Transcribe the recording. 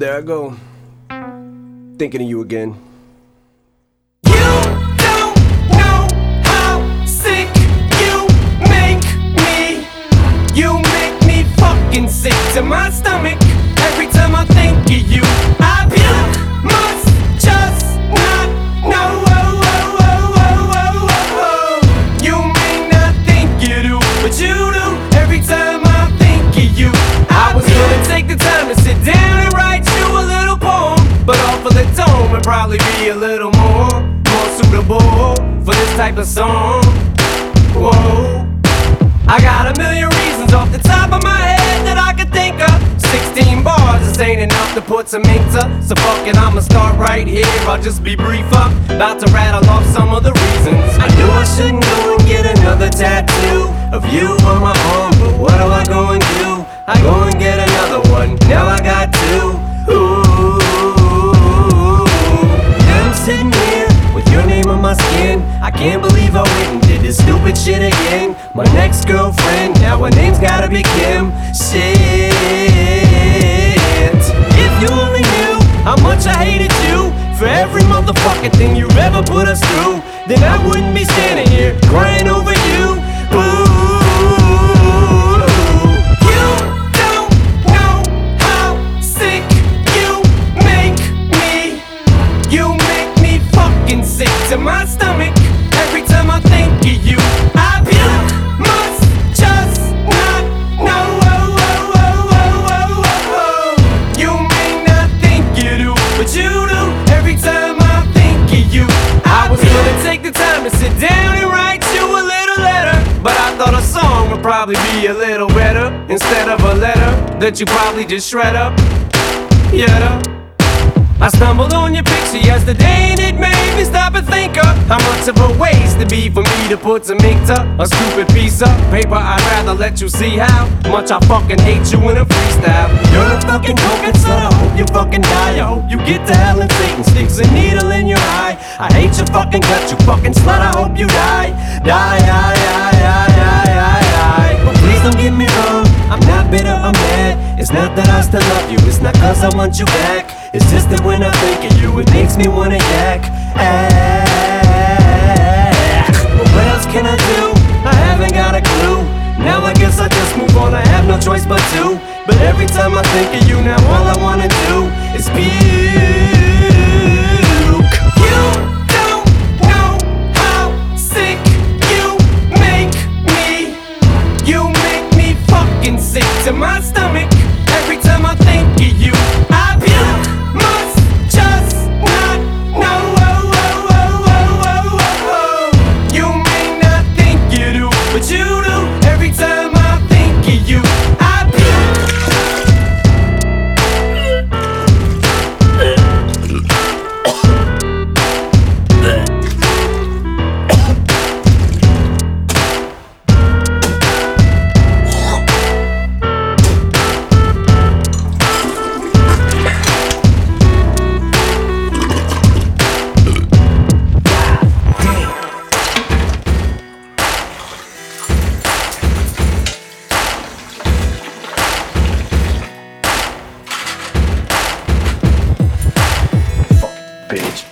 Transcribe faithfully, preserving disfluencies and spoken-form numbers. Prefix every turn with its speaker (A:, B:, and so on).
A: There I go, thinking of you again.
B: You don't know how sick you make me. You make me fucking sick to my stomach. Every time I think of you, I puke. Must just not know. Oh, oh, oh, oh, oh, oh. You may not think you do, but you do. Every time I think of you, I was gonna take the time to sit down and write you a little poem, but off of the tone would probably be a little more, more suitable for this type of song. Whoa, I got a million reasons off the top of my head that I could think of. Sixteen bars just ain't enough to put some ink to, so fuck it, I'ma start right here. I'll just be briefer, about to rattle off some of the reasons. I knew I shouldn't go and get another tattoo of you on my arm, but what do I go and do? I go and get another one, now I got two. Ooh, now I'm sitting here with your name on my skin. I can't believe I went and did this stupid shit again. My next girlfriend, now her name's gotta be Kim. Shit, if you only knew how much I hated you for every motherfucking thing you ever put us through, then I wouldn't be standing here crying over you. Ooh, sick to my stomach. Every time I think of you, I puke. Must just not know. Oh, oh, oh, oh, oh, oh. You may not think you do, but you do. Every time I think of you, I was gonna take the time to sit down and write you a little letter, but I thought a song would probably be a little better instead of a letter that you probably just shred up. Yeah. I stumbled on your picture yesterday and it made me stop and think of how much of a waste it'd be for me to put some ink to a stupid piece of paper. I'd rather let you see how much I fucking hate you in a freestyle. You're a fucking cokehead slut, I hope you fucking die. I hope you get to hell and Satan sticks a needle in your eye. I hate your fucking guts, you fucking slut, I hope you die. Die, die, die, die, die, die, die. But please don't get me wrong, I'm not bitter, I'm mad. It's not that I still love you, it's not cause I want you back. It's just that when I think of you, it makes me wanna yak. Ah, but what else can I do? I haven't got a clue. Now I guess I just move on, I have no choice but to. But every time I think of you, now all I wanna do is puke. You don't know how sick you make me. You make me fucking sick to my stomach. Every time I think of you, I puke. Must just not know. Oh, oh, oh, oh, oh, oh. You may not think you do, but you do. Every time I think of you, I
A: Bitch.